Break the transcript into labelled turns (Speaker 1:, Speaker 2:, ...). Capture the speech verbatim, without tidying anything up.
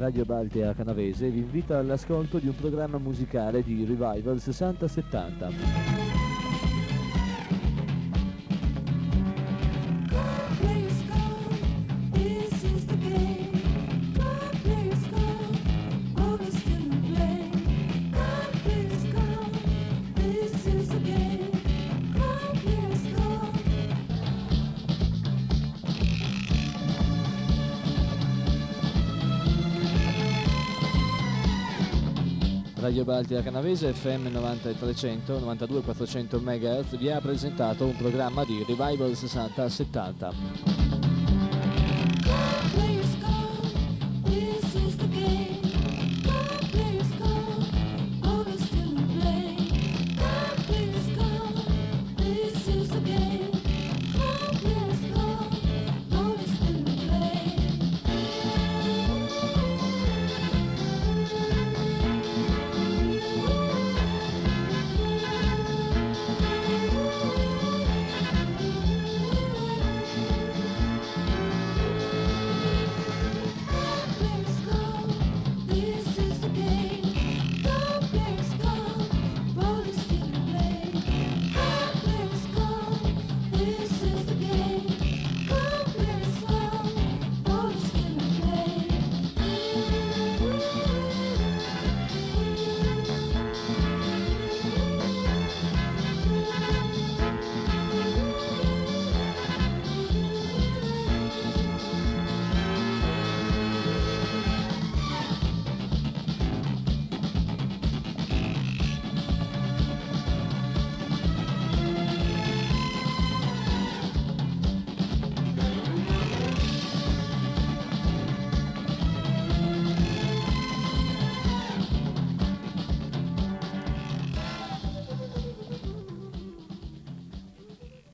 Speaker 1: Radio Baltica Canavese vi invita all'ascolto di un programma musicale di Revival sessanta settanta. Radio Baltica Canavese F M novantatrecento, novantadue quattrocento MHz vi ha presentato un programma di Revival sessanta settanta.